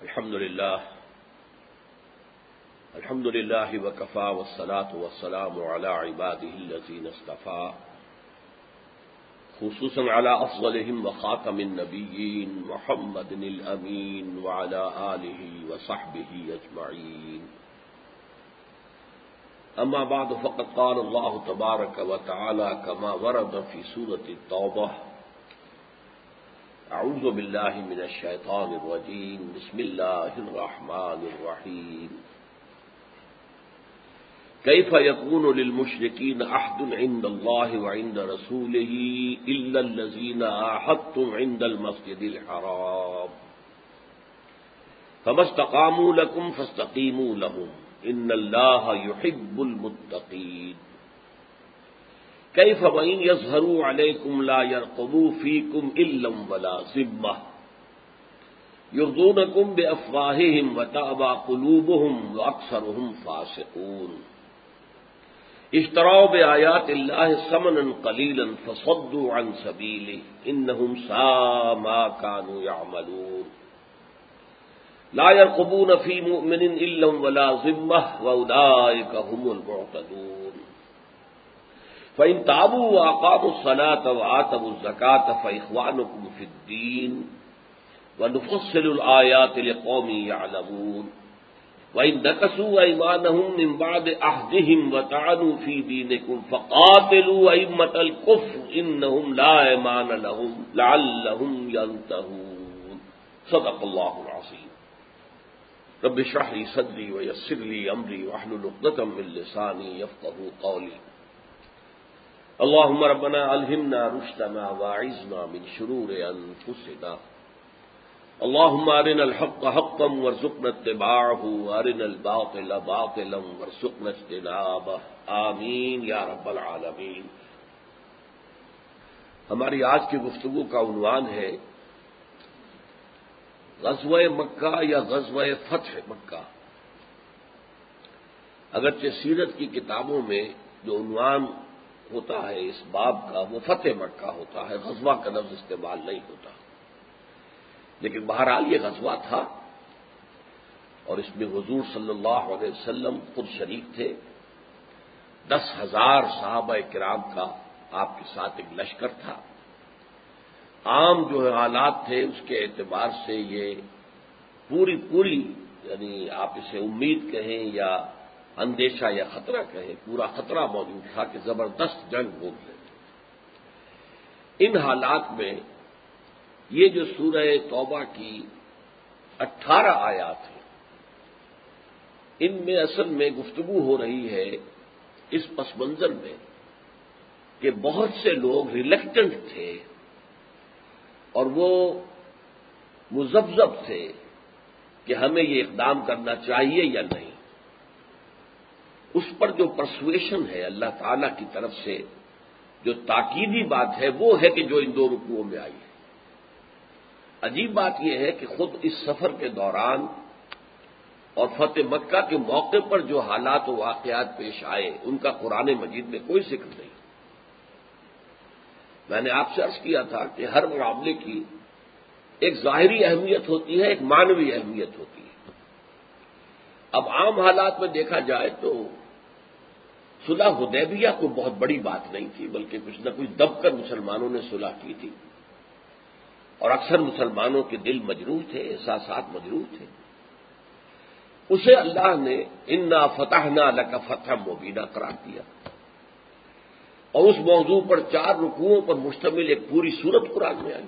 الحمد لله وكفى والصلاة والسلام على عباده الذين اصطفى خصوصا على أفضلهم وخاتم النبيين محمد الأمين وعلى آله وصحبه أجمعين. أما بعد فقد قال الله تبارك وتعالى كما ورد في سورة التوبة: أعوذ بالله من الشيطان الرجيم بسم الله الرحمن الرحيم. كيف يكون للمشركين عهد عند الله وعند رسوله إلا الذين عاهدتم عند المسجد الحرام فما استقاموا لكم فاستقيموا لهم إن الله يحب المتقين. كيف وإن يظهروا عليكم لا يرقبوا فيكم إلا ولا ذمة يرضونكم بأفواههم وتأبى قلوبهم وأكثرهم فاسقون. اشتروا بآيات الله ثمنا قليلا فصدوا عن سبيله إنهم ساء ما كانوا يعملون. لا يرقبون في مؤمن إلا ولا ذمة وأولئك هم المعتدون. فإن تابوا وأقاموا الصلاة وآتوا الزكاة فإخوانكم في الدين ونفصل الآيات لقوم يعلمون. وإن نكثوا أيمانهم من بعد عهدهم وطعنوا في دينكم فقاتلوا أئمة الكفر إنهم لا أيمان لهم لعلهم ينتهون. صدق الله العظيم. رب اشرح لي صدري ويسر لي أمري واحلل عقدة من لساني يفقهوا قولي. اللهم ربنا ألهمنا رشدنا واعذنا من شرور أنفسنا. اللهم أرنا الحق حقا وارزقنا اتباعه وأرنا الباطل باطلا وارزقنا اجتنابه آمین یا رب العالمین. ہماری آج کی گفتگو کا عنوان ہے غزوہ مکہ یا غزوہ فتح مکہ. اگرچہ سیرت کی کتابوں میں جو عنوان ہوتا ہے اس باب کا وہ فتح مکہ ہوتا ہے، غزوہ کا لفظ استعمال نہیں ہوتا، لیکن بہرحال یہ غزوہ تھا اور اس میں حضور صلی اللہ علیہ وسلم خود شریک تھے. 10,000 صحابہ کرام کا آپ کے ساتھ ایک لشکر تھا. عام جو حالات تھے اس کے اعتبار سے یہ پوری یعنی آپ اسے امید کہیں یا اندیشہ یا خطرہ کہیں، پورا خطرہ موجود تھا کہ زبردست جنگ ہوگی. ان حالات میں یہ جو سورہ توبہ کی 18 آیات ہیں ان میں اصل میں گفتگو ہو رہی ہے اس پس منظر میں کہ بہت سے لوگ ریلیکٹنٹ تھے اور وہ مذبذب تھے کہ ہمیں یہ اقدام کرنا چاہیے یا نہیں. اس پر جو پرسویشن ہے اللہ تعالی کی طرف سے جو تاکیدی بات ہے وہ ہے کہ جو ان دو رکوعوں میں آئی ہے. عجیب بات یہ ہے کہ خود اس سفر کے دوران اور فتح مکہ کے موقع پر جو حالات و واقعات پیش آئے ان کا قرآن مجید میں کوئی ذکر نہیں. میں نے آپ سے عرض کیا تھا کہ ہر معاملے کی ایک ظاہری اہمیت ہوتی ہے، ایک معنوی اہمیت ہوتی ہے. اب عام حالات میں دیکھا جائے تو صلح حدیبیہ کوئی بہت بڑی بات نہیں تھی، بلکہ کچھ نہ کچھ دب کر مسلمانوں نے صلح کی تھی اور اکثر مسلمانوں کے دل مجروح تھے، احساسات مجروح تھے. اسے اللہ نے انا فتحنا لک فتحا مبینا قرار دیا اور اس موضوع پر 4 رکوعوں پر مشتمل ایک پوری سورت قرآن میں آئی.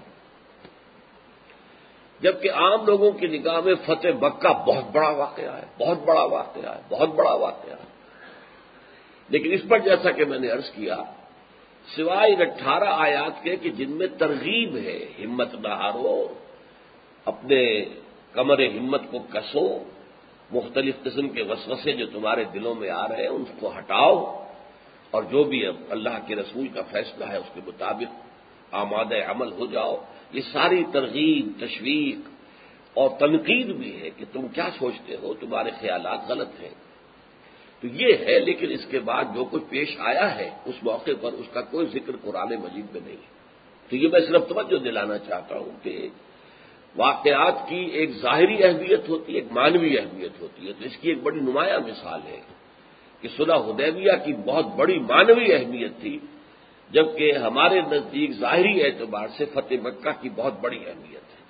جبکہ عام لوگوں کی نگاہ میں فتح مکہ بہت بڑا واقعہ ہے، بہت بڑا واقعہ ہے، بہت بڑا واقعہ ہے. لیکن اس پر جیسا کہ میں نے عرض کیا سوائے ان 18 آیات کے کہ جن میں ترغیب ہے، ہمت نہ ہارو، اپنے کمر ہمت کو کسو، مختلف قسم کے وسوسے جو تمہارے دلوں میں آ رہے ہیں ان کو ہٹاؤ اور جو بھی اللہ کے رسول کا فیصلہ ہے اس کے مطابق آمادہ عمل ہو جاؤ. یہ ساری ترغیب، تشویق اور تنقید بھی ہے کہ تم کیا سوچتے ہو، تمہارے خیالات غلط ہیں. تو یہ ہے، لیکن اس کے بعد جو کچھ پیش آیا ہے اس موقع پر اس کا کوئی ذکر قرآن مجید میں نہیں ہے. تو یہ میں صرف توجہ دلانا چاہتا ہوں کہ واقعات کی ایک ظاہری اہمیت ہوتی ہے، ایک معنوی اہمیت ہوتی ہے. تو اس کی ایک بڑی نمایاں مثال ہے کہ صلح حدیبیہ کی بہت بڑی معنوی اہمیت تھی، جبکہ ہمارے نزدیک ظاہری اعتبار سے فتح مکہ کی بہت بڑی اہمیت ہے.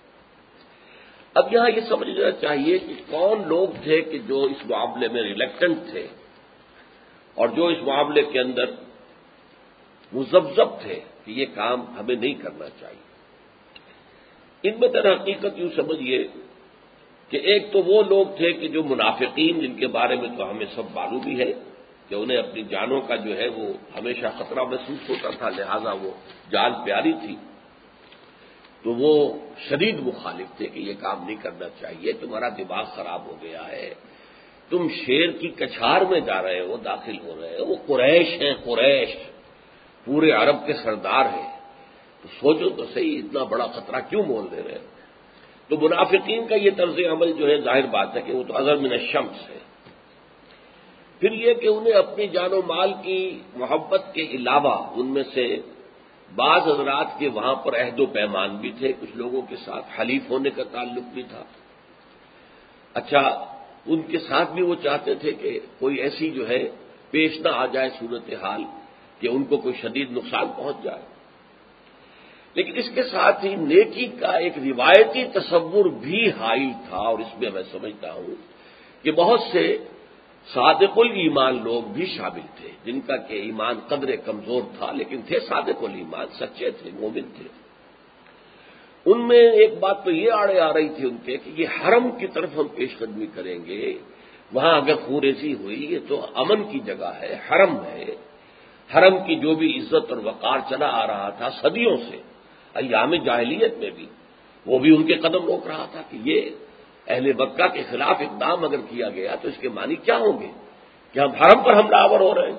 اب یہاں یہ سمجھنا چاہیے کہ کون لوگ تھے کہ جو اس معاملے میں ریلیکٹنٹ تھے اور جو اس معاملے کے اندر مذبذب تھے کہ یہ کام ہمیں نہیں کرنا چاہیے. ان میں در حقیقت یوں سمجھیے کہ ایک تو وہ لوگ تھے کہ جو منافقین، جن کے بارے میں تو ہمیں سب معلوم ہی ہے کہ انہیں اپنی جانوں کا جو ہے وہ ہمیشہ خطرہ محسوس ہوتا تھا، لہذا وہ جان پیاری تھی. تو وہ شدید مخالف تھے کہ یہ کام نہیں کرنا چاہیے، تمہارا دماغ خراب ہو گیا ہے، تم شیر کی کچھار میں جا رہے ہو، داخل ہو رہے ہو. وہ قریش ہیں، قریش پورے عرب کے سردار ہیں، تو سوچو تو صحیح اتنا بڑا خطرہ کیوں مول لے رہے ہیں. تو منافقین کا یہ طرز عمل جو ہے ظاہر بات ہے کہ وہ تو اظہر من الشمس ہے. پھر یہ کہ انہیں اپنی جان و مال کی محبت کے علاوہ ان میں سے بعض حضرات کے وہاں پر عہد و پیمان بھی تھے، کچھ لوگوں کے ساتھ حلیف ہونے کا تعلق بھی تھا. اچھا، ان کے ساتھ بھی وہ چاہتے تھے کہ کوئی ایسی جو ہے پیش نہ آ جائے صورتحال کہ ان کو کوئی شدید نقصان پہنچ جائے. لیکن اس کے ساتھ ہی نیکی کا ایک روایتی تصور بھی حائل تھا، اور اس میں میں سمجھتا ہوں کہ بہت سے صادق الایمان لوگ بھی شامل تھے، جن کا کہ ایمان قدر کمزور تھا لیکن تھے صادق الایمان، سچے تھے، مومن تھے. ان میں ایک بات تو یہ آڑے آ رہی تھی ان کے کہ یہ حرم کی طرف ہم پیش قدمی کریں گے، وہاں اگر خوریزی ہوئی یہ تو امن کی جگہ ہے، حرم ہے. حرم کی جو بھی عزت اور وقار چلا آ رہا تھا صدیوں سے، ایام جاہلیت میں بھی، وہ بھی ان کے قدم روک رہا تھا کہ یہ اہل مکہ کے خلاف اقدام اگر کیا گیا تو اس کے معنی کیا ہوں گے کہ ہم حرم پر حملہ آور ہو رہے ہیں.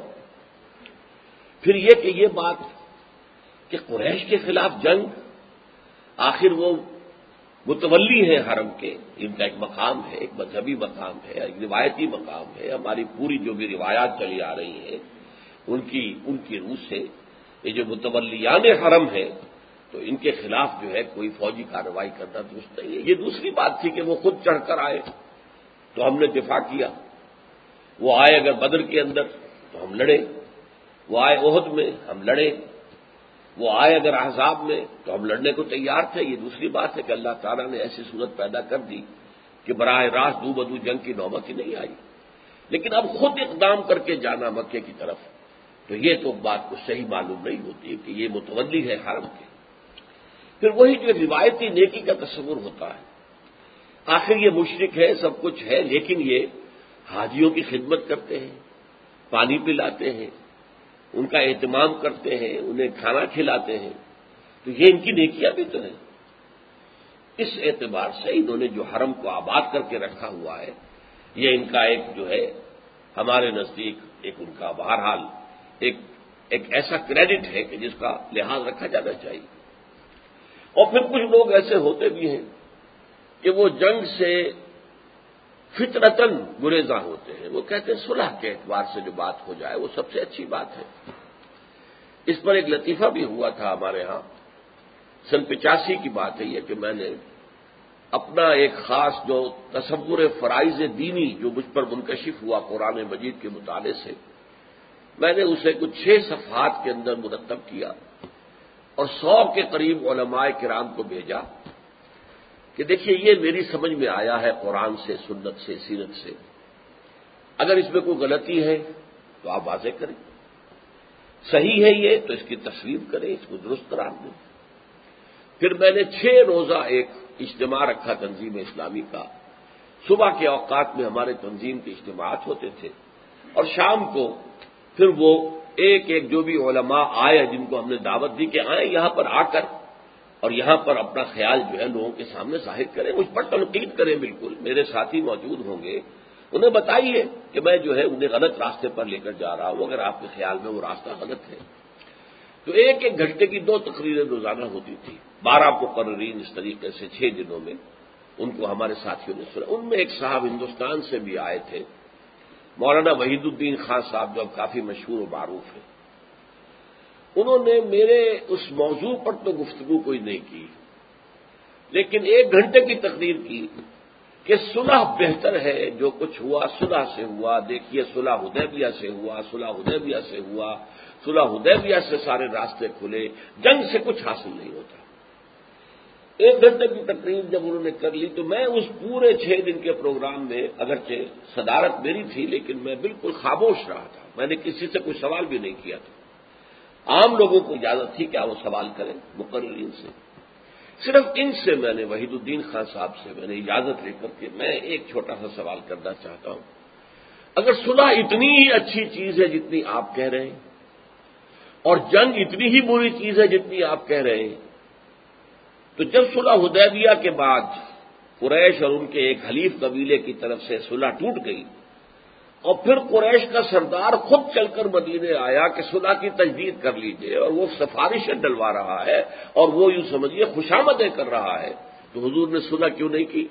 پھر یہ کہ یہ بات کہ قریش کے خلاف جنگ، آخر وہ متولی ہیں حرم کے، ان کا ایک مقام ہے، ایک مذہبی مقام ہے، ایک روایتی مقام ہے. ہماری پوری جو بھی روایات چلی آ رہی ہیں ان کی روح سے یہ جو متولیان حرم ہے، تو ان کے خلاف جو ہے کوئی فوجی کارروائی کرنا درست نہیں ہے. یہ دوسری بات تھی کہ وہ خود چڑھ کر آئے تو ہم نے دفاع کیا، وہ آئے اگر بدر کے اندر تو ہم لڑے، وہ آئے احد میں ہم لڑے، وہ آئے اگر احزاب میں تو ہم لڑنے کو تیار تھے. یہ دوسری بات ہے کہ اللہ تعالیٰ نے ایسی صورت پیدا کر دی کہ براہ راست دو بدو جنگ کی نوبت ہی نہیں آئی. لیکن اب خود اقدام کر کے جانا مکے کی طرف، تو یہ تو بات کو صحیح معلوم نہیں ہوتی کہ یہ متولی ہے حرم کے. پھر وہی جو روایتی نیکی کا تصور ہوتا ہے، آخر یہ مشرک ہے، سب کچھ ہے، لیکن یہ حاجیوں کی خدمت کرتے ہیں، پانی پلاتے ہیں، ان کا اہتمام کرتے ہیں، انہیں کھانا کھلاتے ہیں، تو یہ ان کی نیکیاں بھی تو ہیں. اس اعتبار سے انہوں نے جو حرم کو آباد کر کے رکھا ہوا ہے، یہ ان کا ایک جو ہے ہمارے نزدیک ایک ان کا بہرحال ایک ایسا کریڈٹ ہے کہ جس کا لحاظ رکھا جانا چاہیے. اور پھر کچھ لوگ ایسے ہوتے بھی ہیں کہ وہ جنگ سے فطرتاً گریزاں ہوتے ہیں. وہ کہتے ہیں صلح کے اعتبار سے جو بات ہو جائے وہ سب سے اچھی بات ہے. اس پر ایک لطیفہ بھی ہوا تھا ہمارے ہاں، سن 85 کی بات ہے یہ کہ میں نے اپنا ایک خاص جو تصور فرائض دینی جو مجھ پر منکشف ہوا قرآن مجید کے مطالعے سے، میں نے اسے کچھ 6 صفحات کے اندر مرتب کیا اور 100 کے قریب علماء کرام کو بھیجا کہ دیکھیے یہ میری سمجھ میں آیا ہے قرآن سے، سنت سے، سیرت سے، اگر اس میں کوئی غلطی ہے تو آپ واضح کریں، صحیح ہے یہ تو اس کی تصویر کریں، اس کو درست قرار دیں. پھر میں نے 6 روزہ ایک اجتماع رکھا تنظیم اسلامی کا. صبح کے اوقات میں ہمارے تنظیم کے اجتماعات ہوتے تھے اور شام کو پھر وہ ایک ایک جو بھی علماء آئے جن کو ہم نے دعوت دی کہ آئیں یہاں پر آ کر اور یہاں پر اپنا خیال جو ہے لوگوں کے سامنے ظاہر کریں، مجھ پر تنقید کریں. بالکل میرے ساتھی موجود ہوں گے، انہیں بتائیے کہ میں جو ہے انہیں غلط راستے پر لے کر جا رہا ہوں اگر آپ کے خیال میں وہ راستہ غلط ہے. تو ایک ایک گھنٹے کی 2 تقریریں روزانہ ہوتی تھی، 12 مقررین اس طریقے سے 6 دنوں میں ان کو ہمارے ساتھیوں نے سنا. ان میں ایک صاحب ہندوستان سے بھی آئے تھے، مولانا وحید الدین خان صاحب، جو اب کافی مشہور و معروف ہیں. انہوں نے میرے اس موضوع پر تو گفتگو کوئی نہیں کی، لیکن 1 گھنٹے کی تقریر کی کہ صلح بہتر ہے، جو کچھ ہوا صلح سے ہوا، دیکھیے صلح حدیبیہ سے ہوا، صلح حدیبیہ سے ہوا، صلح حدیبیہ سے سارے راستے کھلے، جنگ سے کچھ حاصل نہیں ہوتا۔ 1 گھنٹے کی تقریر جب انہوں نے کر لی تو میں اس پورے 6 دن کے پروگرام میں، اگرچہ صدارت میری تھی لیکن میں بالکل خاموش رہا تھا، میں نے کسی سے کوئی سوال بھی نہیں کیا تھا۔ عام لوگوں کو اجازت تھی کہ وہ سوال کریں مقررین سے، صرف ان سے میں نے، وحید الدین خان صاحب سے میں نے اجازت لے کر کے میں ایک چھوٹا سا سوال کرنا چاہتا ہوں۔ اگر صلح اتنی ہی اچھی چیز ہے جتنی آپ کہہ رہے ہیں، اور جنگ اتنی ہی بری چیز ہے جتنی آپ کہہ رہے ہیں، تو جب صلح حدیبیہ کے بعد قریش اور ان کے ایک حلیف قبیلے کی طرف سے صلح ٹوٹ گئی، اور پھر قریش کا سردار خود چل کر مدینے آیا کہ صلح کی تجدید کر لیجیے، اور وہ سفارشیں ڈلوا رہا ہے اور وہ یوں سمجھیے خوشامدیں کر رہا ہے، تو حضور نے صلح کیوں نہیں کی؟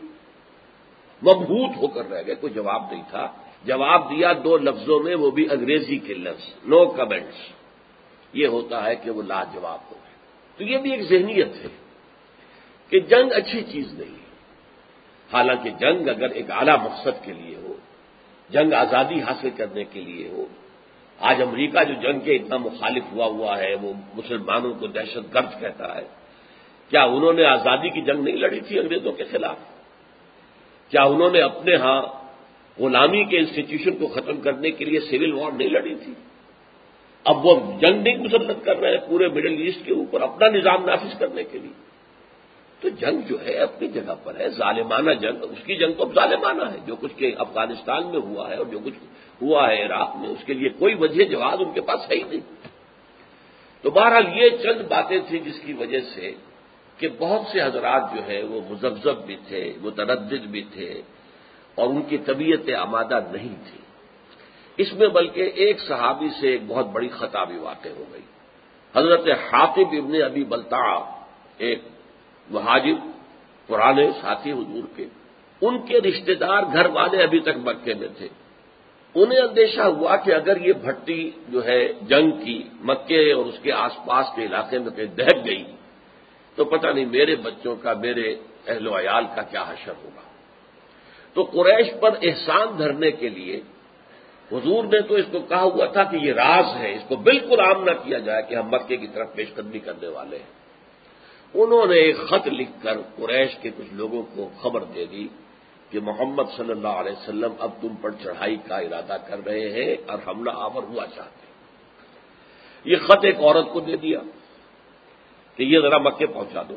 مبہوت ہو کر رہ گئے، کوئی جواب نہیں تھا۔ جواب دیا 2 لفظوں میں، وہ بھی انگریزی کے لفظ، نو کمنٹس۔ یہ ہوتا ہے کہ وہ لاجواب ہو گئے۔ تو یہ بھی ایک ذہنیت ہے کہ جنگ اچھی چیز نہیں ہے، حالانکہ جنگ اگر ایک اعلیٰ مقصد کے لیے ہو، جنگ آزادی حاصل کرنے کے لیے ہو۔ آج امریکہ جو جنگ کے اتنا مخالف ہوا ہے، وہ مسلمانوں کو دہشت گرد کہتا ہے، کیا انہوں نے آزادی کی جنگ نہیں لڑی تھی انگریزوں کے خلاف؟ کیا انہوں نے اپنے ہاں غلامی کے انسٹیٹیوشن کو ختم کرنے کے لیے سول وار نہیں لڑی تھی؟ اب وہ جنگ نہیں مسلط کر رہے ہیں پورے مڈل ایسٹ کے اوپر اپنا نظام نافذ کرنے کے لیے۔ تو جنگ جو ہے اپنی جگہ پر ہے، ظالمانہ جنگ، اس کی جنگ تو ظالمانہ ہے، جو کچھ کہ افغانستان میں ہوا ہے اور جو کچھ ہوا ہے عراق میں، اس کے لیے کوئی وجہ جواز ان کے پاس ہے ہی نہیں۔ تو بہرحال یہ چند باتیں تھیں جس کی وجہ سے کہ بہت سے حضرات جو ہے وہ مذبذب بھی تھے، متردد بھی تھے، اور ان کی طبیعت آمادہ نہیں تھی۔ اس میں بلکہ ایک صحابی سے ایک بہت بڑی خطا بھی واقع ہو گئی۔ حضرت حاطب ابن ابی بلتع، ایک مہاجر پرانے ساتھی حضور کے، ان کے رشتہ دار گھر والے ابھی تک مکے میں تھے۔ انہیں اندیشہ ہوا کہ اگر یہ بھٹی جو ہے جنگ کی مکے اور اس کے آس پاس کے علاقے میں کہیں دہک گئی تو پتہ نہیں میرے بچوں کا، میرے اہل و عیال کا کیا حشر ہوگا۔ تو قریش پر احسان دھرنے کے لیے حضور نے تو اس کو کہا ہوا تھا کہ یہ راز ہے، اس کو بالکل عام نہ کیا جائے کہ ہم مکے کی طرف پیش قدمی کرنے والے ہیں۔ انہوں نے ایک خط لکھ کر قریش کے کچھ لوگوں کو خبر دے دی کہ محمد صلی اللہ علیہ وسلم اب تم پر چڑھائی کا ارادہ کر رہے ہیں اور حملہ آور ہوا چاہتے ہیں۔ یہ خط ایک عورت کو دے دیا کہ یہ ذرا مکے پہنچا دو۔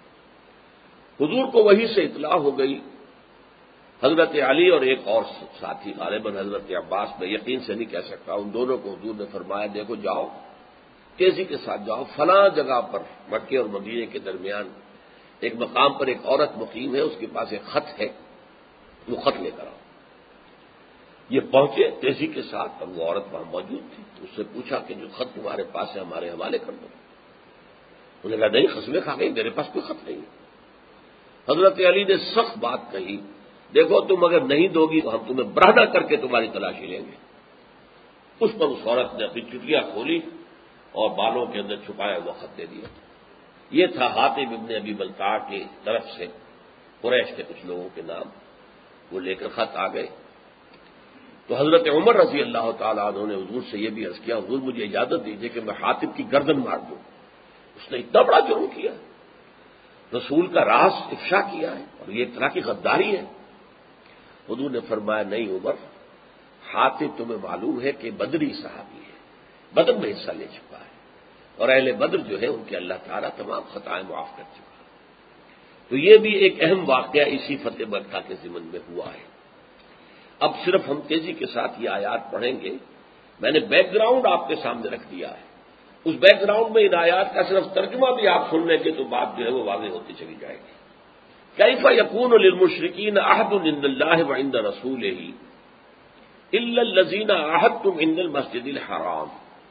حضور کو وہیں سے اطلاع ہو گئی۔ حضرت علی اور ایک اور ساتھی، غالباً حضرت عباس، میں یقین سے نہیں کہہ سکتا، ان دونوں کو حضور نے فرمایا دیکھو جاؤ، تیزی کے ساتھ جاؤ، فلاں جگہ پر مکے اور مدینے کے درمیان ایک مقام پر ایک عورت مقیم ہے، اس کے پاس ایک خط ہے، وہ خط لے کر آؤ۔ یہ پہنچے تیزی کے ساتھ، اور وہ عورت وہاں موجود تھی۔ اس سے پوچھا کہ جو خط تمہارے پاس ہے ہمارے حوالے کر دو۔ انہوں نے کہا نہیں، قسمیں کھا گئی، میرے پاس کوئی خط نہیں ہے۔ حضرت علی نے سخت بات کہی، دیکھو تم اگر نہیں دو گی تو ہم تمہیں برہنہ کر کے تمہاری تلاشی لیں گے۔ اس پر اس عورت نے اپنی چٹیاں کھولی اور بالوں کے اندر چھپایا ہوا خط دے دیا۔ یہ تھا حاطب ابن ابی بلتع کی طرف سے قریش کے کچھ لوگوں کے نام، وہ لے کر خط آ گئے۔ تو حضرت عمر رضی اللہ تعالیٰ عنہ نے حضور سے یہ بھی عرض کیا، حضور مجھے اجازت دیجیے کہ میں حاطب کی گردن مار دوں، اس نے اتنا بڑا جرم کیا، رسول کا راز افشا کیا ہے، اور یہ ایک طرح کی غداری ہے۔ حضور نے فرمایا نہیں عمر، حاطب تمہیں معلوم ہے کہ بدری صحابی ہے، بدر میں حصہ لے چکا ہے، اور اہل بدر جو ہے ان کے اللہ تعالیٰ تمام خطائیں معاف کر چکا ہے۔ تو یہ بھی ایک اہم واقعہ اسی فتح مکہ کے ضمن میں ہوا ہے۔ اب صرف ہم تیزی کے ساتھ یہ آیات پڑھیں گے، میں نے بیک گراؤنڈ آپ کے سامنے رکھ دیا ہے، اس بیک گراؤنڈ میں ان آیات کا صرف ترجمہ بھی آپ سن لیں گے تو بات جو ہے وہ واضح ہوتی چلی جائے گی۔ کیف یکون للمشرکین عہد عند اللہ وعند رسولہ الا الذین عاہدتم عند المسجد الحرام۔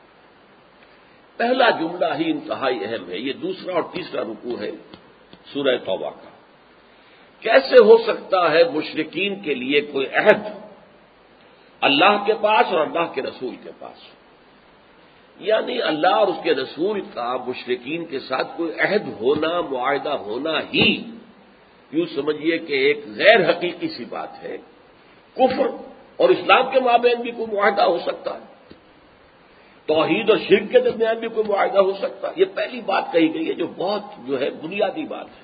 پہلا جملہ ہی انتہائی اہم ہے، یہ دوسرا اور تیسرا رکوع ہے سورہ توبہ کا۔ کیسے ہو سکتا ہے مشرکین کے لیے کوئی عہد اللہ کے پاس اور اللہ کے رسول کے پاس؟ یعنی اللہ اور اس کے رسول کا مشرکین کے ساتھ کوئی عہد ہونا، معاہدہ ہونا ہی یوں سمجھیے کہ ایک غیر حقیقی سی بات ہے. کفر اور اسلام کے مابین بھی کوئی معاہدہ ہو سکتا ہے, توحید اور شرک کے درمیان بھی کوئی معاہدہ ہو سکتا ہے. یہ پہلی بات کہی گئی ہے جو بہت بنیادی بات ہے.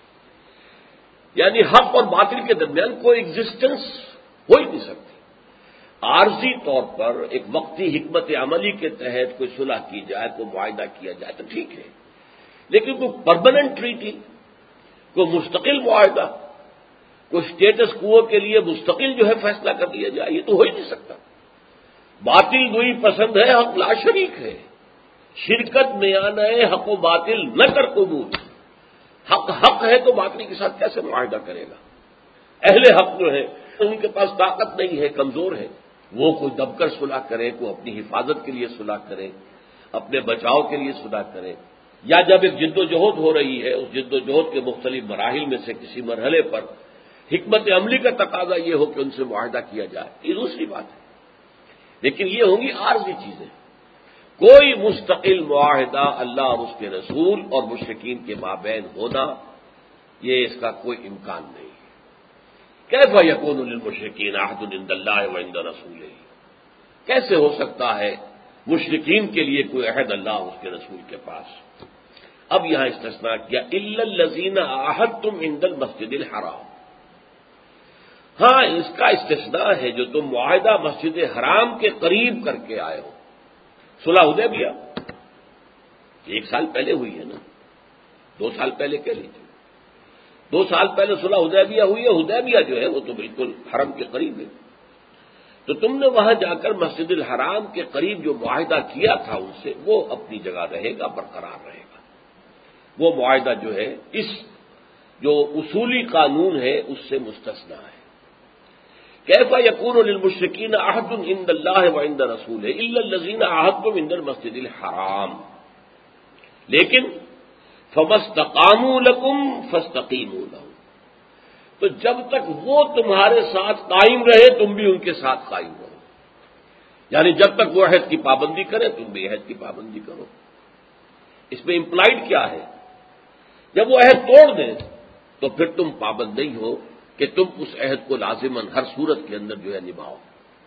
یعنی حق اور باطل کے درمیان کوئی ایگزسٹنس ہو ہی نہیں سکتی. عارضی طور پر ایک وقتی حکمت عملی کے تحت کوئی صلح کی جائے, کوئی معاہدہ کیا جائے تو ٹھیک ہے, لیکن کوئی پرماننٹ ٹریٹی, کوئی مستقل معاہدہ, کوئی اسٹیٹس کو کے لیے مستقل فیصلہ کر لیا جائے, یہ تو ہو ہی نہیں سکتا. باطل دوئی پسند ہے, حق لا شریک ہے. شرکت میں آنا ہے حق و باطل نہ کر قبول. حق حق ہے تو باطل کے ساتھ کیسے معاہدہ کرے گا؟ اہل حق جو ہے ان کے پاس طاقت نہیں ہے, کمزور ہے, وہ کوئی دب کر صلح کرے, کوئی اپنی حفاظت کے لیے صلح کرے, اپنے بچاؤ کے لیے صلح کرے, یا جب ایک جد و جہد ہو رہی ہے اس جد و جہد کے مختلف مراحل میں سے کسی مرحلے پر حکمت عملی کا تقاضا یہ ہو کہ ان سے معاہدہ کیا جائے, یہ دوسری بات ہے. لیکن یہ ہوں گی عارضی چیزیں. کوئی مستقل معاہدہ اللہ اور اس کے رسول اور مشرکین کے مابین ہونا, یہ اس کا کوئی امکان نہیں ہے. کیف یکون للمشرکین عہد عند اللہ وعند رسولہ, کیسے ہو سکتا ہے مشرکین کے لیے کوئی عہد اللہ اور اس کے رسول کے پاس؟ اب یہاں استثناء کیا, الا الذین عاہدتم عند المسجد الحرام. ہاں اس کا استثناء ہے جو تم معاہدہ مسجد حرام کے قریب کر کے آئے ہو. صلح حدیبیہ 1 سال پہلے ہوئی ہے نا, 2 سال پہلے کہہ لیجیے, 2 سال پہلے صلح حدیبیہ ہوئی ہے. حدیبیہ جو ہے وہ تو بالکل حرم کے قریب ہے. تو تم نے وہاں جا کر مسجد الحرام کے قریب جو معاہدہ کیا تھا ان سے, وہ اپنی جگہ رہے گا, برقرار رہے گا. وہ معاہدہ جو ہے اس جو اصولی قانون ہے اس سے مستثنیٰ ہے. کیف یکون للمشرکین عہد عند اللہ وعند رسولہ الا الذین عاہدتم عند المسجد الحرام, لیکن فما استقاموا لکم فاستقیموا لہم. تو جب تک وہ تمہارے ساتھ قائم رہے تم بھی ان کے ساتھ قائم رہو. یعنی جب تک وہ عہد کی پابندی کرے تم بھی عہد کی پابندی کرو. اس میں امپلائڈ کیا ہے؟ جب وہ عہد توڑ دیں تو پھر تم پابند نہیں ہو کہ تم اس عہد کو لازماً ہر صورت کے اندر نبھاؤ.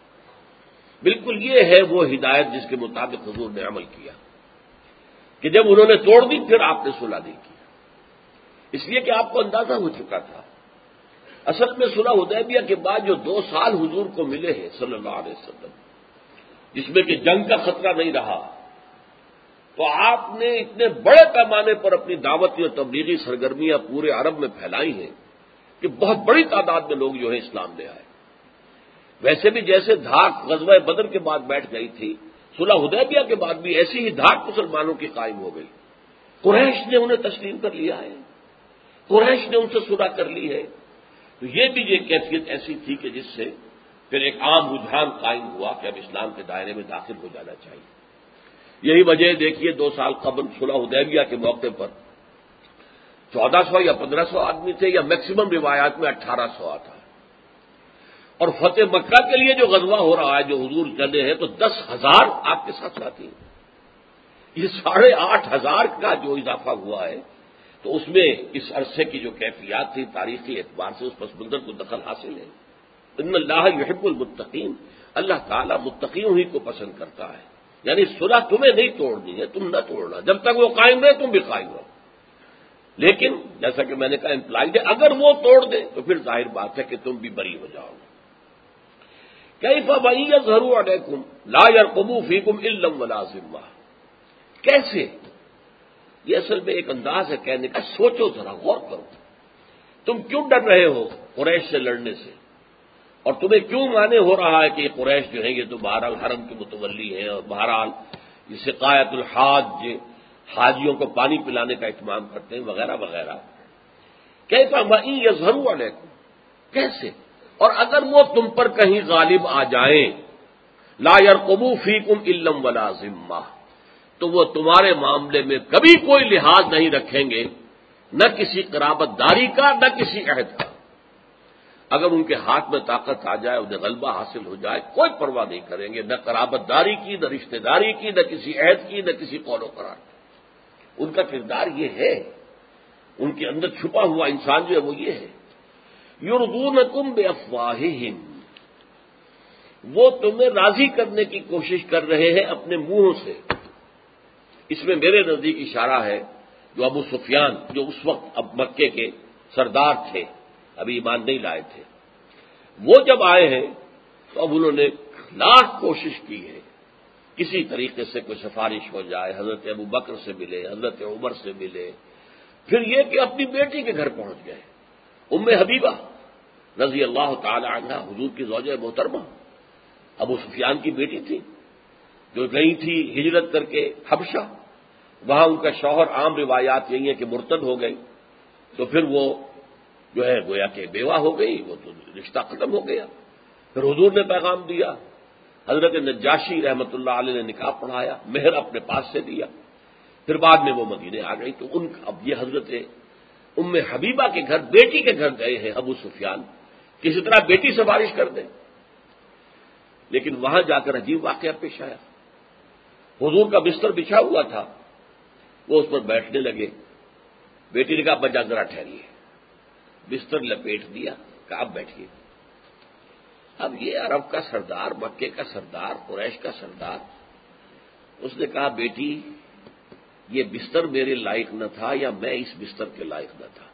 بالکل یہ ہے وہ ہدایت جس کے مطابق حضور نے عمل کیا کہ جب انہوں نے توڑ دی پھر آپ نے صلح نہیں کی. اس لیے کہ آپ کو اندازہ ہو چکا تھا اصل میں صلح حدیبیہ کے بعد جو 2 سال حضور کو ملے ہیں صلی اللہ علیہ وسلم, جس میں کہ جنگ کا خطرہ نہیں رہا, تو آپ نے اتنے بڑے پیمانے پر اپنی دعوتی اور تبلیغی سرگرمیاں پورے عرب میں پھیلائی ہیں کہ بہت بڑی تعداد میں لوگ جو ہے اسلام لے آئے. ویسے بھی جیسے دھاک غزوہ بدر کے بعد بیٹھ گئی تھی, صلح حدیبیہ کے بعد بھی ایسی ہی دھاک مسلمانوں کی قائم ہو گئی. قریش نے انہیں تسلیم کر لیا ہے, قریش نے ان سے صلح کر لی ہے. تو یہ بھی یہ کیفیت ایسی تھی کہ جس سے پھر ایک عام رجحان قائم ہوا کہ اب اسلام کے دائرے میں داخل ہو جانا چاہیے. یہی وجہ دیکھیے 2 سال قبل صلح حدیبیہ کے موقع پر 1400 یا 1500 آدمی تھے, یا میکسیمم روایات میں 1800 آتا ہے. اور فتح مکہ کے لیے جو غزوہ ہو رہا ہے جو حضور چلے ہیں تو 10,000 آپ کے ساتھ ساتھی ہیں. یہ 8,500 کا جو اضافہ ہوا ہے تو اس میں اس عرصے کی جو کیفیات تھی تاریخی اعتبار سے اس پس منظر کو دخل حاصل ہے. ان اللہ یحب المتقین, اللہ تعالیٰ متقیوں ہی کو پسند کرتا ہے. یعنی صلح تمہیں نہیں توڑنی ہے, تم نہ توڑنا, جب تک وہ قائم رہے تم بھی قائم رہو. لیکن جیسا کہ میں نے کہا امپلائڈ ہے, اگر وہ توڑ دے تو پھر ظاہر بات ہے کہ تم بھی بری ہو جاؤ گے. کیف یظہروا علیکم لا یرقبوا فیکم الا ولا ذمہ. کیسے؟ یہ اصل میں ایک انداز ہے کہنے کا, سوچو ذرا, غور کرو. تم کیوں ڈر رہے ہو قریش سے لڑنے سے, اور تمہیں کیوں مانے ہو رہا ہے کہ یہ قریش جو ہے یہ تو بہرحال حرم کے متولی ہے, اور بہرحال یہ سقایت الحاج, حاجیوں کو پانی پلانے کا اہتمام کرتے ہیں وغیرہ وغیرہ. کیف یظہروا علیکم, کیسے؟ اور اگر وہ تم پر کہیں غالب آ جائیں, لا یرقبوا فیکم الا ولا ذمہ, تو وہ تمہارے معاملے میں کبھی کوئی لحاظ نہیں رکھیں گے, نہ کسی قرابت داری کا نہ کسی عہد کا. اگر ان کے ہاتھ میں طاقت آ جائے, انہیں غلبہ حاصل ہو جائے, کوئی پرواہ نہیں کریں گے, نہ قرابت داری کی, نہ رشتہ داری کی, نہ کسی عہد کی, نہ کسی قول و قرار کی. ان کا کردار یہ ہے. ان کے اندر چھپا ہوا انسان جو ہے وہ یہ ہے، یرضونکم بافواہہم، وہ تمہیں راضی کرنے کی کوشش کر رہے ہیں اپنے منہوں سے۔ اس میں میرے نزدیک اشارہ ہے جو ابو سفیان، جو اس وقت اب مکے کے سردار تھے، ابھی ایمان نہیں لائے تھے، وہ جب آئے ہیں تو اب انہوں نے لاکھ کوشش کی ہے کسی طریقے سے کوئی سفارش ہو جائے، حضرت ابو بکر سے ملے، حضرت عمر سے ملے، پھر یہ کہ اپنی بیٹی کے گھر پہنچ گئے، ام حبیبہ رضی اللہ تعالی عنہا، حضور کی زوجہ محترمہ، ابو سفیان کی بیٹی تھی، جو گئی تھی ہجرت کر کے حبشہ، وہاں ان کا شوہر، عام روایات یہی ہے کہ مرتد ہو گئی، تو پھر وہ جو ہے گویا کہ بیوہ ہو گئی، وہ تو رشتہ ختم ہو گیا۔ پھر حضور نے پیغام دیا، حضرت نجاشی رحمت اللہ علیہ نے نکاح پڑھایا، مہر اپنے پاس سے دیا، پھر بعد میں وہ مدینے آ گئی۔ تو ان اب یہ حضرت ام حبیبہ کے گھر، بیٹی کے گھر گئے ہیں ابو سفیان، کسی طرح بیٹی سفارش کر دیں، لیکن وہاں جا کر عجیب واقعہ پیش آیا۔ حضور کا بستر بچھا ہوا تھا، وہ اس پر بیٹھنے لگے، بیٹی نے کہا بجا ذرا ٹھہریے، بستر لپیٹ دیا، کہا اب بیٹھیے۔ اب یہ عرب کا سردار، مکے کا سردار، قریش کا سردار، اس نے کہا بیٹی یہ بستر میرے لائق نہ تھا یا میں اس بستر کے لائق نہ تھا؟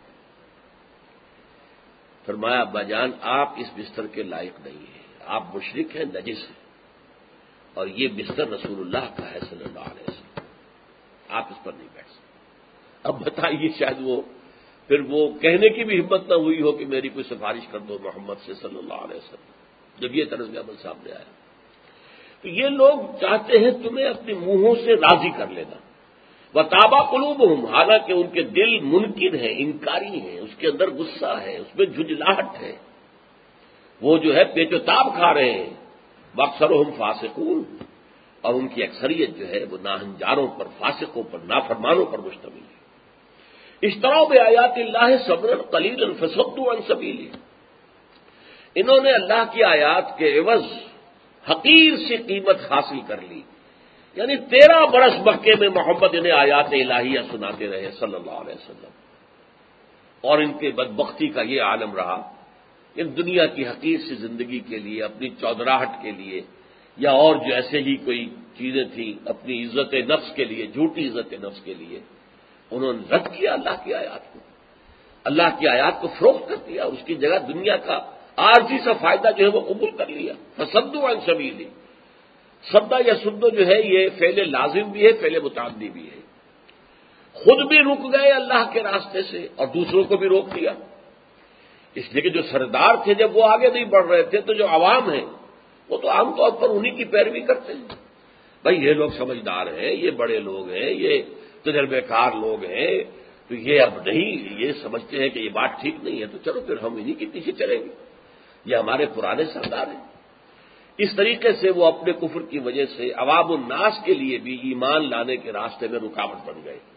فرمایا ابا جان آپ اس بستر کے لائق نہیں ہیں، آپ مشرک ہیں، نجس ہیں، اور یہ بستر رسول اللہ کا ہے صلی اللہ علیہ وسلم، آپ اس پر نہیں بیٹھ سکتے۔ اب بتائیے شاید پھر وہ کہنے کی بھی ہمت نہ ہوئی ہو کہ میری کوئی سفارش کر دو محمد سے صلی اللہ علیہ وسلم، جب یہ طرز عمل سامنے آیا۔ تو یہ لوگ چاہتے ہیں تمہیں اپنے منہوں سے راضی کر لینا، وتابا قلوبہم، حالانکہ ان کے دل منکر ہیں، انکاری ہیں، اس کے اندر غصہ ہے، اس میں جھنجھلاہٹ ہے، وہ جو ہے پیچ و تاب کھا رہے ہیں، واکثرہم فاسقون، اور ان کی اکثریت جو ہے وہ ناہنجاروں پر، فاسقوں پر، نافرمانوں پر مشتمل ہے۔ اشتروا بآیات اللہ ثمنا قلیلا فصدوا عن سبیلہ، انہوں نے اللہ کی آیات کے عوض حقیر سی قیمت حاصل کر لی، یعنی 13 برس مکے میں محمد انہیں آیات الہیہ سناتے رہے صلی اللہ علیہ وسلم، اور ان کے بدبختی کا یہ عالم رہا، ان دنیا کی حقیر سی زندگی کے لیے، اپنی چودراہٹ کے لیے، یا اور جو ایسے ہی کوئی چیزیں تھیں، اپنی عزت نفس کے لیے، جھوٹی عزت نفس کے لیے، انہوں نے رد کیا اللہ کی آیات کو، اللہ کی آیات کو فروخت کر دیا، اس کی جگہ دنیا کا عارضی سا فائدہ جو ہے وہ قبول کر لیا۔ فصدوا عن سبیلہ، صدا یا سدو جو ہے یہ فعل لازم بھی ہے، فعل متعدی بھی ہے، خود بھی رک گئے اللہ کے راستے سے اور دوسروں کو بھی روک دیا، اس لیے کہ جو سردار تھے جب وہ آگے نہیں بڑھ رہے تھے تو جو عوام ہیں وہ تو عام طور پر انہی کی پیروی کرتے ہیں، بھائی یہ لوگ سمجھدار ہیں، یہ بڑے لوگ ہیں، یہ تجربے کار لوگ ہیں، تو یہ اب نہیں، یہ سمجھتے ہیں کہ یہ بات ٹھیک نہیں ہے، تو چلو پھر ہم انہی کے پیچھے چلیں گے، یہ ہمارے پرانے سردار ہیں۔ اس طریقے سے وہ اپنے کفر کی وجہ سے عوام الناس کے لیے بھی ایمان لانے کے راستے میں رکاوٹ بن گئے۔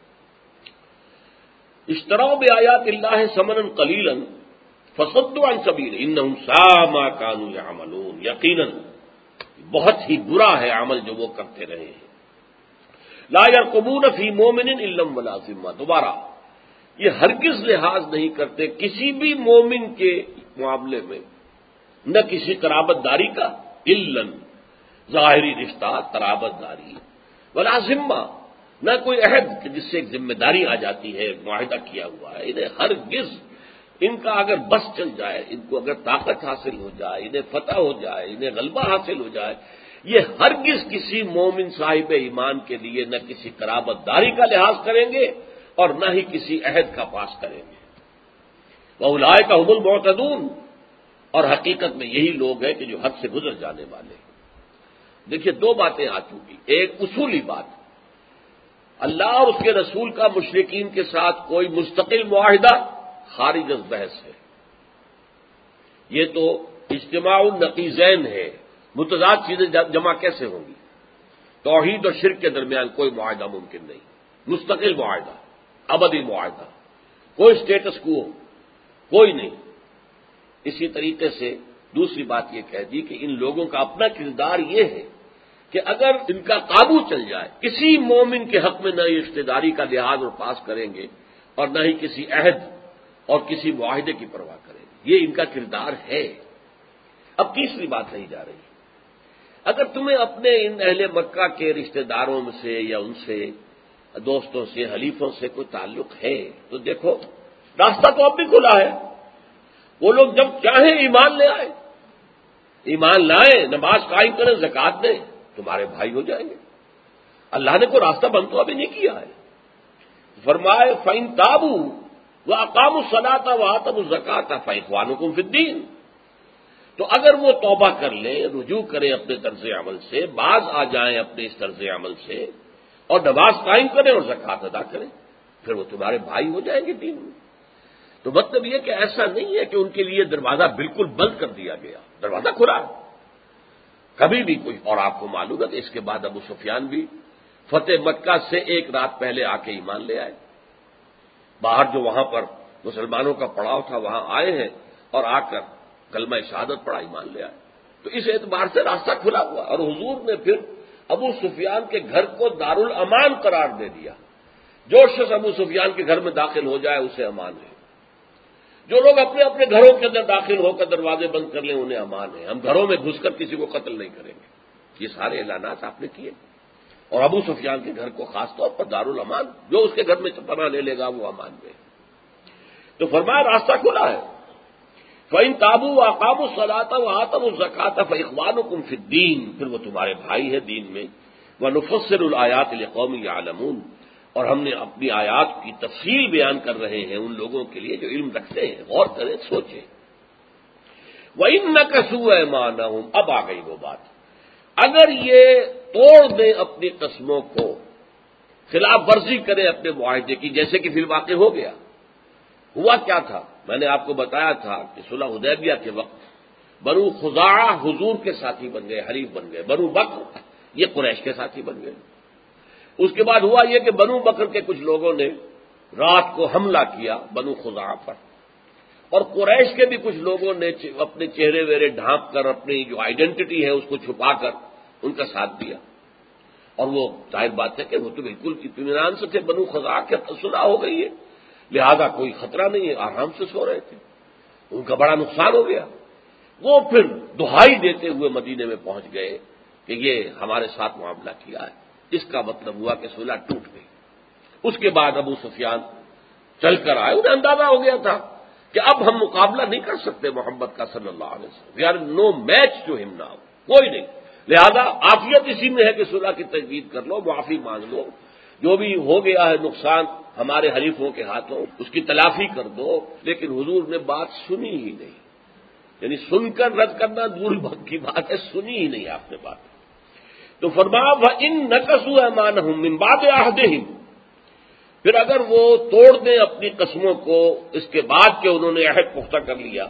اشتروا بآیات اللہ ثمنا قلیلا فصدوا عن سبیلہ انہم ساء ما كانوا یعملون، یقیناً بہت ہی برا ہے عمل جو وہ کرتے رہے ہیں۔ لا یرقبون فی مومن الا ولا ذمہ، دوبارہ یہ ہرگز لحاظ نہیں کرتے کسی بھی مومن کے معاملے میں، نہ کسی قرابت داری کا، الا ظاہری رشتہ قرابت داری، ولا ذمہ، نہ کوئی عہد کہ جس سے ایک ذمہ داری آ جاتی ہے، معاہدہ کیا ہوا ہے، انہیں ہرگز، ان کا اگر بس چل جائے، ان کو اگر طاقت حاصل ہو جائے، انہیں فتح ہو جائے، انہیں غلبہ حاصل ہو جائے، یہ ہرگز کسی مومن صاحب ایمان کے لیے نہ کسی قرابت داری کا لحاظ کریں گے اور نہ ہی کسی عہد کا پاس کریں گے۔ وَأُولَٰئِكَ هُمُ الْمُعْتَدُونَ، اور حقیقت میں یہی لوگ ہیں کہ جو حد سے گزر جانے والے ہیں۔ دیکھیے دو باتیں آ چکی، ایک اصولی بات، اللہ اور اس کے رسول کا مشرکین کے ساتھ کوئی مستقل معاہدہ خارج از بحث ہے، یہ تو اجتماع النقیضین ہے، متضاد چیزیں جمع کیسے ہوں گی؟ توحید اور شرک کے درمیان کوئی معاہدہ ممکن نہیں، مستقل معاہدہ، ابدی معاہدہ، کوئی سٹیٹس کو کوئی نہیں۔ اسی طریقے سے دوسری بات یہ کہہ دی کہ ان لوگوں کا اپنا کردار یہ ہے کہ اگر ان کا قابو چل جائے، کسی مومن کے حق میں نہ یہ رشتے داری کا لحاظ اور پاس کریں گے، اور نہ ہی کسی عہد اور کسی معاہدے کی پرواہ کریں گے۔ یہ ان کا کردار ہے۔ اب تیسری بات کہی جا رہی ہے، اگر تمہیں اپنے ان اہل مکہ کے رشتہ داروں میں سے یا ان سے دوستوں سے حلیفوں سے کوئی تعلق ہے تو دیکھو راستہ تو اب بھی کھلا ہے، وہ لوگ جب چاہیں ایمان لے آئے، ایمان لائیں، نماز قائم کریں، زکات دیں، تمہارے بھائی ہو جائیں گے۔ اللہ نے کوئی راستہ بند تو ابھی نہیں کیا ہے۔ فرمائے فَإِن تَابُوا وَأَقَامُوا الصَّلَاةَ وَآتَوُا الزَّكَاةَ فَإِخْوَانُكُمْ فِي الدِّينِ، تو اگر وہ توبہ کر لیں، رجوع کریں اپنے طرز عمل سے، باز آ جائیں اپنے اس طرز عمل سے، اور نماز قائم کریں اور زکات ادا کریں، پھر وہ تمہارے بھائی ہو جائیں گے دین میں۔ تو مطلب یہ کہ ایسا نہیں ہے کہ ان کے لیے دروازہ بالکل بند کر دیا گیا، دروازہ کھلا ہے کبھی بھی کوئی۔ اور آپ کو معلوم ہے کہ اس کے بعد ابو سفیان بھی فتح مکہ سے ایک رات پہلے آ کے ایمان لے آئے، باہر جو وہاں پر مسلمانوں کا پڑاؤ تھا وہاں آئے ہیں اور آ کر کلمہ شہادت پڑھا، ایمان لے آئے۔ تو اس اعتبار سے راستہ کھلا ہوا، اور حضور نے پھر ابو سفیان کے گھر کو دارالامان قرار دے دیا۔ جو شخص ابو سفیان کے گھر میں داخل ہو جائے اسے امان ہے، جو لوگ اپنے اپنے گھروں کے اندر داخل ہو کر دروازے بند کر لیں انہیں امان ہے، ہم گھروں میں گھس کر کسی کو قتل نہیں کریں گے۔ یہ سارے اعلانات آپ نے کیے، اور ابو سفیان کے گھر کو خاص طور پر دارالامان، جو اس کے گھر میں پناہ لے لے گا وہ امان میں۔ تو فرمایا راستہ کھلا ہے۔ فَإِن تَابُوا وَأَقَامُوا الصَّلَاةَ وَآتَوُا الزَّكَاةَ فَإِخْوَانُكُمْ فِي الدِّينِ، پھر وہ تمہارے بھائی ہے دین میں۔ وَنُفَصِّلُ الْآيَاتِ لِقَوْمٍ يَعْلَمُونَ، اور ہم نے اپنی آیات کی تفصیل بیان کر رہے ہیں ان لوگوں کے لیے جو علم رکھتے ہیں، غور کریں، سوچیں۔ وَإِن نَكَثُوا أَيْمَانَهُمْ، اب آ گئی وہ بات، اگر یہ توڑ دیں اپنی قسموں کو، خلاف ورزی کریں اپنے معاہدے کی، جیسے کہ فی الواقع ہو گیا۔ ہوا کیا تھا، میں نے آپ کو بتایا تھا کہ صلح حدیبیہ کے وقت بنو خزاعہ حضور کے ساتھی بن گئے، حریف بن گئے، بنو بکر یہ قریش کے ساتھی بن گئے۔ اس کے بعد ہوا یہ کہ بنو بکر کے کچھ لوگوں نے رات کو حملہ کیا بنو خزاعہ پر، اور قریش کے بھی کچھ لوگوں نے اپنے چہرے ویرے ڈھانپ کر اپنی جو آئیڈینٹی ہے اس کو چھپا کر ان کا ساتھ دیا، اور وہ ظاہر بات ہے کہ وہ تو بالکل اطمینان سے تھے، بنو خزاعہ کے صلح ہو گئی ہے، لہذا کوئی خطرہ نہیں ہے، آرام سے سو رہے تھے، ان کا بڑا نقصان ہو گیا۔ وہ پھر دہائی دیتے ہوئے مدینے میں پہنچ گئے کہ یہ ہمارے ساتھ معاملہ کیا ہے، اس کا مطلب ہوا کہ صلح ٹوٹ گئی۔ اس کے بعد ابو سفیان چل کر آئے، انہیں اندازہ ہو گیا تھا کہ اب ہم مقابلہ نہیں کر سکتے محمد کا صلی اللہ علیہ وسلم، we are no match to him now, کوئی نہیں، لہذا عافیت اسی میں ہے کہ صلح کی تجدید کر لو، معافی مانگ لو، جو بھی ہو گیا ہے نقصان ہمارے حریفوں کے ہاتھوں اس کی تلافی کر دو۔ لیکن حضور نے بات سنی ہی نہیں، یعنی سن کر رد کرنا دور کی بات ہے، سنی ہی نہیں آپ نے بات۔ تو فرمایا وَإِن نَكَثُوا أَيْمَانَهُم مِّن بَعْدِ عَهْدِهِمْ، پھر اگر وہ توڑ دیں اپنی قسموں کو اس کے بعد کہ انہوں نے عہد پختہ کر لیا،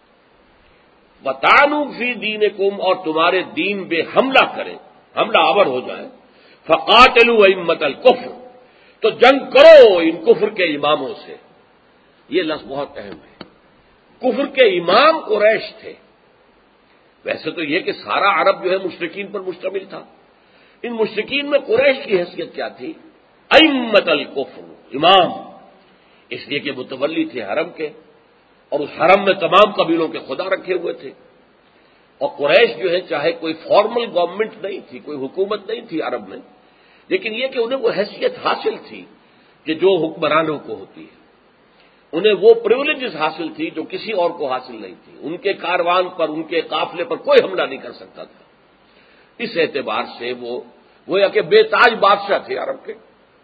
وَطَعَنُوا فِي دِينِكُمْ، اور تمہارے دین پہ حملہ کریں، حملہ آور ہو جائیں، فَقَاتِلُوا أَئِمَّةَ الْكُفْرِ، تو جنگ کرو ان کفر کے اماموں سے۔ یہ لفظ بہت اہم ہے، کفر کے امام قریش تھے۔ ویسے تو یہ کہ سارا عرب جو ہے مشرکین پر مشتمل تھا، ان مشرکین میں قریش کی حیثیت کیا تھی؟ ائمۃ الکفر، امام، اس لیے کہ متولی تھے حرم کے، اور اس حرم میں تمام قبیلوں کے خدا رکھے ہوئے تھے۔ اور قریش جو ہے چاہے کوئی فارمل گورنمنٹ نہیں تھی، کوئی حکومت نہیں تھی عرب میں، لیکن یہ کہ انہیں وہ حیثیت حاصل تھی کہ جو حکمرانوں کو ہوتی ہے، انہیں وہ پریولیجز حاصل تھی جو کسی اور کو حاصل نہیں تھی، ان کے کاروان پر، ان کے قافلے پر کوئی حملہ نہیں کر سکتا تھا۔ اس اعتبار سے وہ گویا کہ بے تاج بادشاہ تھے عرب کے۔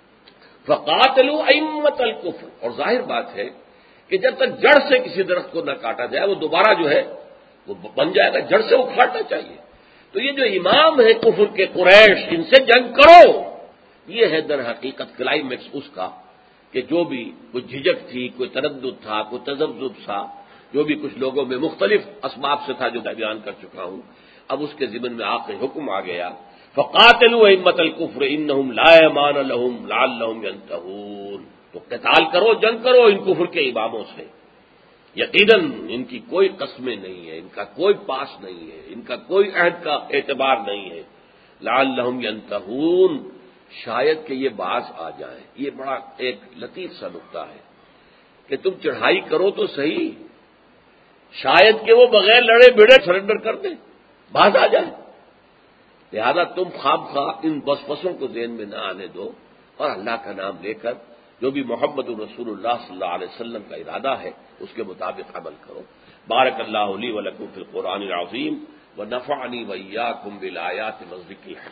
فقاتلوا ائمۃ الکفر، اور ظاہر بات ہے کہ جب تک جڑ سے کسی درخت کو نہ کاٹا جائے وہ دوبارہ جو ہے وہ بن جائے گا، جڑ سے اکھاڑنا چاہیے۔ تو یہ جو امام ہے کفر کے قریش، ان سے جنگ کرو، یہ ہے در حقیقت کلائمیکس اس کا کہ جو بھی کوئی جھجک تھی، کوئی تردد تھا، کوئی تذبذب تھا، جو بھی کچھ لوگوں میں مختلف اسباب سے تھا جو میں بیان کر چکا ہوں، اب اس کے ضمن میں آخر حکم آ گیا، فقاتلوا ائمۃ الکفر انہم لا ایمان لہم لعلہم ینتہون، تو قتال کرو، جنگ کرو ان کفر کے اماموں سے، یقیناً ان کی کوئی قسمیں نہیں ہے، ان کا کوئی پاس نہیں ہے، ان کا کوئی عہد کا اعتبار نہیں ہے، لعلہم ینتہون، شاید کہ یہ باز آ جائیں۔ یہ بڑا ایک لطیف سا نقطہ ہے۔ کہ تم چڑھائی کرو تو صحیح، شاید کہ وہ بغیر لڑے بھیڑے سرنڈر کر دیں، باز آ جائے۔ لہذا تم خواہ ان وسوسوں کو ذہن میں نہ آنے دو، اور اللہ کا نام لے کر جو بھی محمد رسول اللہ صلی اللہ علیہ وسلم کا ارادہ ہے اس کے مطابق عمل کرو۔ بارک اللہ لی ولکم فی القرآن العظیم ونفعنی وإیاکم بالآیات والذکر الحکیم۔